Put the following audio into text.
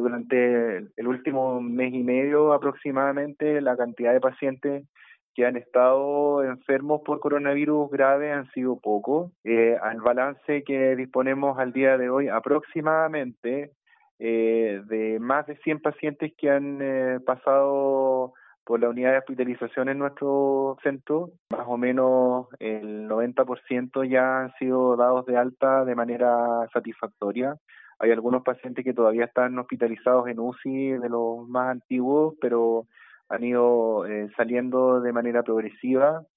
durante el último mes y medio aproximadamente, la cantidad de pacientes que han estado enfermos por coronavirus grave han sido pocos. Al balance que disponemos al día de hoy, aproximadamente de más de 100 pacientes que han pasado por la unidad de hospitalización en nuestro centro, más o menos el 90% ya han sido dados de alta de manera satisfactoria. Hay algunos pacientes que todavía están hospitalizados en UCI de los más antiguos, pero han ido saliendo de manera progresiva.